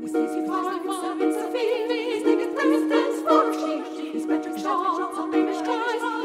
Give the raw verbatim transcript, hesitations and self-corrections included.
sleazy parts of its feelings, they get restless for she. His metric shots on Beamish cries.